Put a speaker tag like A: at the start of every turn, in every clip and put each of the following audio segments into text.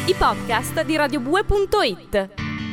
A: I podcast di radiobue.it.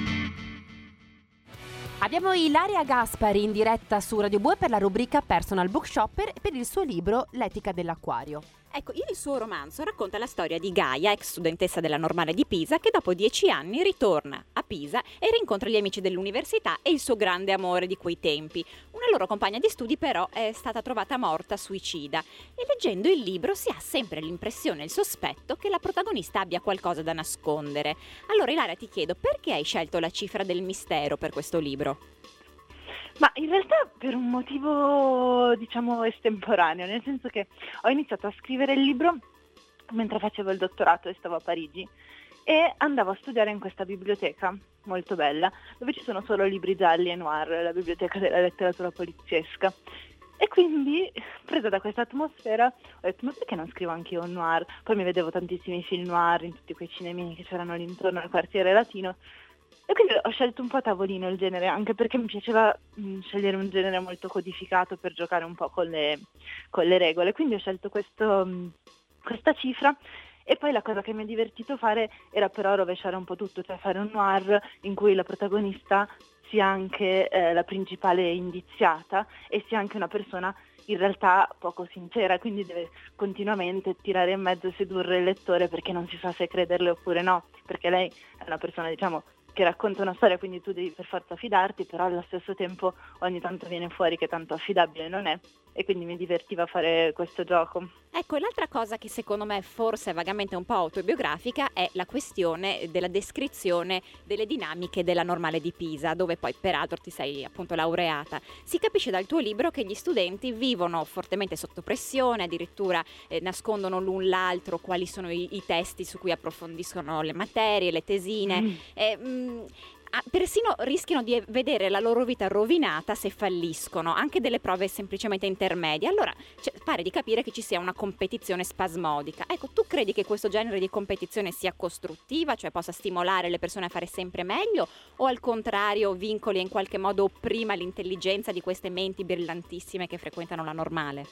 A: Abbiamo Ilaria Gaspari in diretta su Radio Bue per la rubrica Personal Bookshopper e per il suo libro L'etica dell'acquario.
B: Ecco, il suo romanzo racconta la storia di Gaia, ex studentessa della Normale di Pisa, che dopo 10 anni ritorna a Pisa e rincontra gli amici dell'università e il suo grande amore di quei tempi. Una loro compagna di studi però è stata trovata morta suicida e leggendo il libro si ha sempre l'impressione e il sospetto che la protagonista abbia qualcosa da nascondere. Allora Ilaria, ti chiedo, perché hai scelto la cifra del mistero per questo libro?
C: Ma in realtà per un motivo, diciamo, estemporaneo, nel senso che ho iniziato a scrivere il libro mentre facevo il dottorato e stavo a Parigi e andavo a studiare in questa biblioteca molto bella, dove ci sono solo libri gialli e noir, la biblioteca della letteratura poliziesca. E quindi, presa da questa atmosfera, ho detto, ma perché non scrivo anche io un noir? Poi mi vedevo tantissimi film noir in tutti quei cinemini che c'erano lì intorno al quartiere latino. E quindi ho scelto un po' a tavolino il genere, anche perché mi piaceva scegliere un genere molto codificato per giocare un po' con le regole. Quindi ho scelto questa cifra e poi la cosa che mi è divertito fare era però rovesciare un po' tutto, cioè fare un noir in cui la protagonista sia anche la principale indiziata e sia anche una persona in realtà poco sincera, quindi deve continuamente tirare in mezzo e sedurre il lettore perché non si sa se crederle oppure no, perché lei è una persona, diciamo, che racconta una storia, quindi tu devi per forza fidarti, però allo stesso tempo ogni tanto viene fuori che tanto affidabile non è e quindi mi divertiva fare questo gioco.
B: Ecco, l'altra cosa che secondo me forse è vagamente un po' autobiografica è la questione della descrizione delle dinamiche della Normale di Pisa, dove poi peraltro ti sei appunto laureata. Si capisce dal tuo libro che gli studenti vivono fortemente sotto pressione, addirittura nascondono l'un l'altro quali sono i testi su cui approfondiscono le materie, le tesine. Persino rischiano di vedere la loro vita rovinata se falliscono, anche delle prove semplicemente intermedie. Allora pare di capire che ci sia una competizione spasmodica. Ecco, tu credi che questo genere di competizione sia costruttiva, cioè possa stimolare le persone a fare sempre meglio, o al contrario vincoli e in qualche modo opprima l'intelligenza di queste menti brillantissime che frequentano la Normale?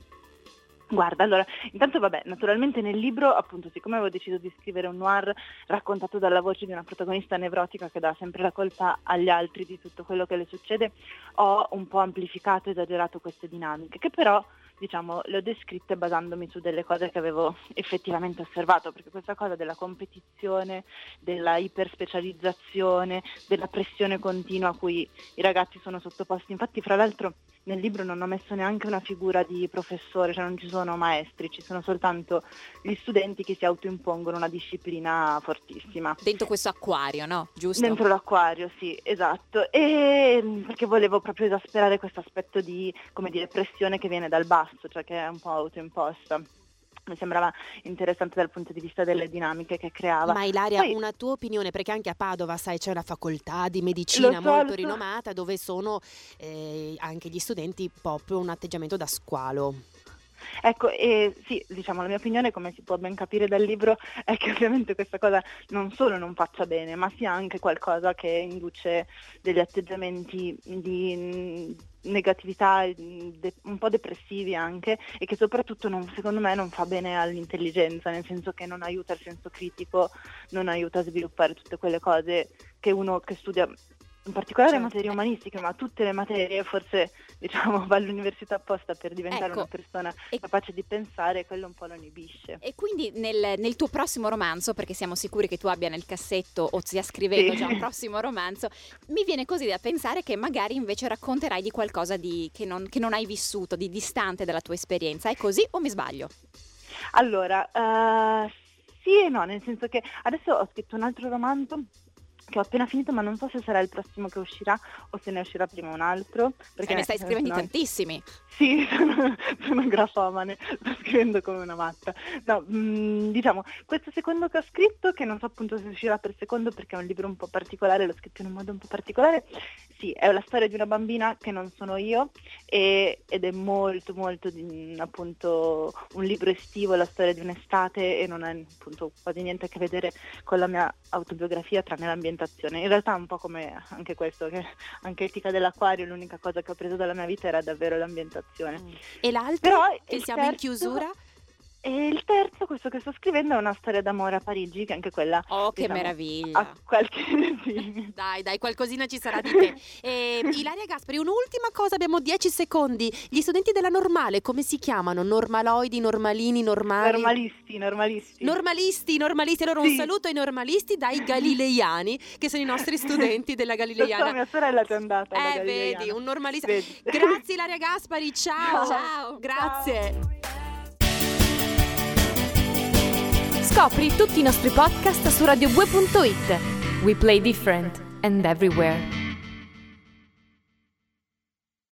C: Guarda, allora, intanto naturalmente nel libro, appunto, siccome avevo deciso di scrivere un noir raccontato dalla voce di una protagonista nevrotica che dà sempre la colpa agli altri di tutto quello che le succede, ho un po' amplificato e esagerato queste dinamiche, che però, diciamo, le ho descritte basandomi su delle cose che avevo effettivamente osservato, perché questa cosa della competizione, della iperspecializzazione, della pressione continua a cui i ragazzi sono sottoposti, infatti fra l'altro nel libro non ho messo neanche una figura di professore, cioè non ci sono maestri, ci sono soltanto gli studenti che si autoimpongono una disciplina fortissima.
B: Dentro questo acquario, no? Giusto?
C: Dentro l'acquario, sì, esatto. E perché volevo proprio esasperare questo aspetto di, come dire, pressione che viene dal basso, cioè che è un po' autoimposta. Mi sembrava interessante dal punto di vista delle dinamiche che creava.
A: Ma Ilaria,
C: Poi,
A: una tua opinione, perché anche a Padova, sai, c'è una facoltà di medicina molto rinomata dove sono anche gli studenti proprio un atteggiamento da squalo.
C: Ecco, sì, diciamo, la mia opinione, come si può ben capire dal libro, è che ovviamente questa cosa non solo non faccia bene, ma sia anche qualcosa che induce degli atteggiamenti di negatività, un po' depressivi anche, e che soprattutto secondo me non fa bene all'intelligenza, nel senso che non aiuta il senso critico, non aiuta a sviluppare tutte quelle cose che uno che studia, in particolare materie umanistiche, ma tutte le materie, forse diciamo va all'università apposta per diventare una persona capace di pensare, e quello un po' lo inibisce.
B: E quindi nel tuo prossimo romanzo, perché siamo sicuri che tu abbia nel cassetto o stia scrivendo già un prossimo romanzo, mi viene così da pensare che magari invece racconterai di qualcosa che non hai vissuto, di distante dalla tua esperienza. È così o mi sbaglio?
C: Allora, sì e no, nel senso che adesso ho scritto un altro romanzo che ho appena finito, ma non so se sarà il prossimo che uscirà o se ne uscirà prima un altro. Perché
B: ne stai scrivendo tantissimi.
C: Sì, sono grafomane, sto scrivendo come una matta. No, diciamo, questo secondo che ho scritto, che non so appunto se uscirà per secondo perché è un libro un po' particolare, l'ho scritto in un modo un po' particolare, sì, è la storia di una bambina che non sono io ed è molto molto appunto un libro estivo, la storia di un'estate, e non ha appunto quasi niente a che vedere con la mia autobiografia tranne l'ambientazione. In realtà è un po' come anche questo, che anche Etica dell'acquario, l'unica cosa che ho preso dalla mia vita era davvero l'ambientazione.
A: E l'altro,
C: però
A: che siamo in chiusura?
C: E il terzo, questo che sto scrivendo, è una storia d'amore a Parigi, che anche quella...
B: Oh, che
C: diciamo,
B: meraviglia!
C: ha qualche... sì.
A: Dai, qualcosina ci sarà di te. Ilaria Gaspari, un'ultima cosa, abbiamo 10 secondi. Gli studenti della Normale, come si chiamano? Normaloidi, normalini, normali?
C: Normalisti.
A: Allora
C: Sì.
A: un saluto ai normalisti dai galileiani, che sono i nostri studenti della Galileiana.
C: Lo so, mia sorella è andata alla Galileiana.
A: Vedi, un normalista.
C: Vedi.
A: Grazie Ilaria Gaspari, ciao.
B: Ciao.
A: Grazie.
D: Scopri tutti i nostri podcast su radio2.it. We play different and everywhere.